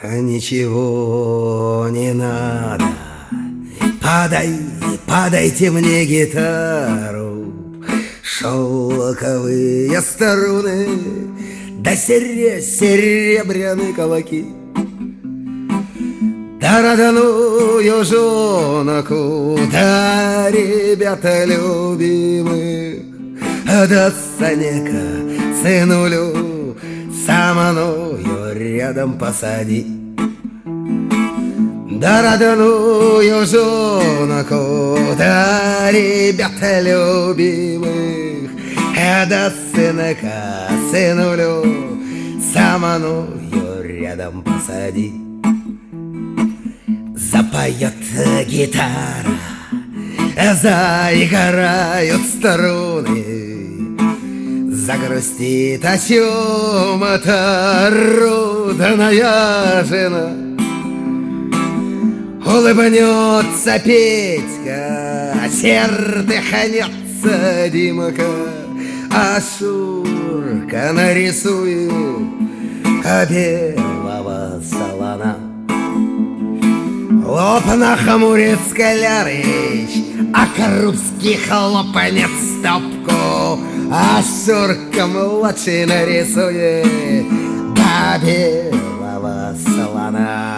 Ничего не надо, подайте мне гитару, шелковые струны, да серебряные кулаки. Да родную жонку, да ребята любимых, да Санека, сынулю, со мною рядом посади. Да родную жонку, да ребята любимых, да Санека, сынулю, со мною рядом посади. Запоет гитара, заиграют струны, загрустит о чем-то родная жена. Улыбнется Петька, чертыхнется Димка, а Шурка нарисует белого слона. Лоб нахмурит Скалярыч, а Крупский хлопнет стопку, а Шурка-младший нарисует до белого слона.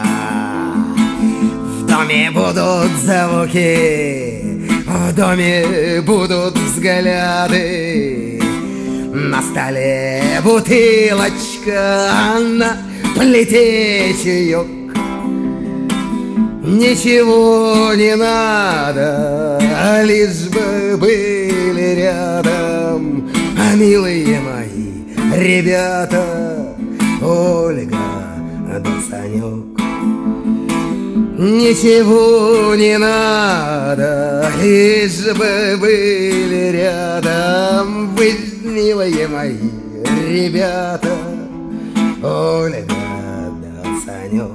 В доме будут звуки, в доме будут взгляды, на столе бутылочка, а на плите чаек. Ничего не надо, лишь бы были рядом, милые мои ребята, Ольга да Санек. Ничего не надо, лишь бы были рядом, вы, милые мои ребята, Ольга да Санек.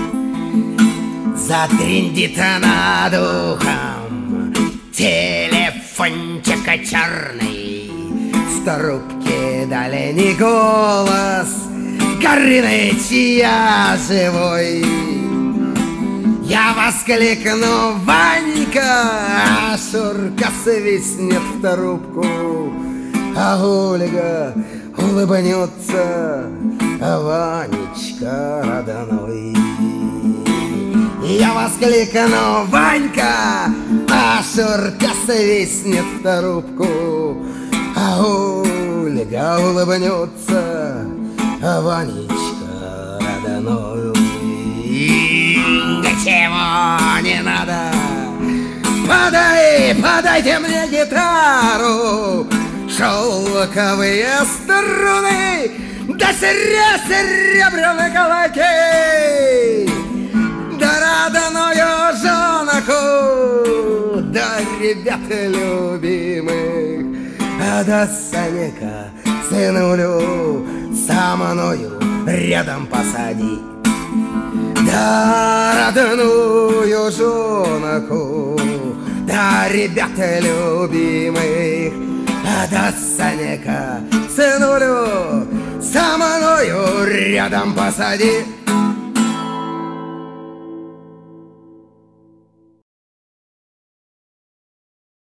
Затрындит над ухом телефончика черный, в трубке дальний голос Горыныч, я живой. Я воскликну: Ванька, а Шурка свистнет в трубку, а Ольга улыбнется: Ванечка родной. Я воскликну: Ванька, а Шурка свистнет в трубку, а Ольга улыбнется: Ванечка родной. Ничего не надо, подайте мне гитару, шелковые струны, да серебряные кулаки. Да родную жонку, да ребята любимых, да Санека, сынулю, со мною рядом посади. Да родную жонку, да ребята любимых, да Санека, сынулю, со мною рядом посади.